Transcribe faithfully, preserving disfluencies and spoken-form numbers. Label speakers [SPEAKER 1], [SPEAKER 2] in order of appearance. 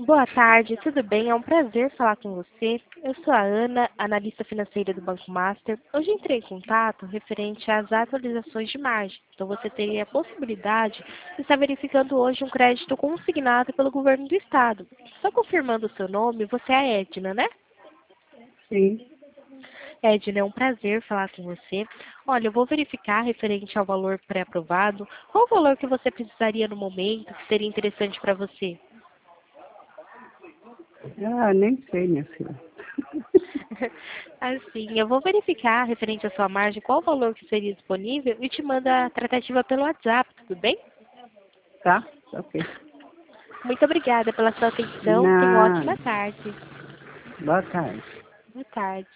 [SPEAKER 1] Boa tarde, tudo bem? É um prazer falar com você. Eu sou a Ana, analista financeira do Banco Master. Hoje entrei em contato referente às atualizações de margem. Então você teria a possibilidade de estar verificando hoje um crédito consignado pelo governo do estado. Só confirmando o seu nome, você é a Edna, né?
[SPEAKER 2] Sim.
[SPEAKER 1] Edna, é um prazer falar com você. Olha, eu vou verificar referente ao valor pré-aprovado. Qual o valor que você precisaria no momento que seria interessante para você?
[SPEAKER 2] Ah, nem sei, minha filha.
[SPEAKER 1] Assim, eu vou verificar referente à sua margem qual o valor que seria disponível e te mando a tratativa pelo WhatsApp, tudo bem?
[SPEAKER 2] Tá? Ok.
[SPEAKER 1] Muito obrigada pela sua atenção. Tenha uma ótima
[SPEAKER 2] Nada.
[SPEAKER 1] tarde.
[SPEAKER 2] Boa tarde.
[SPEAKER 1] Boa tarde.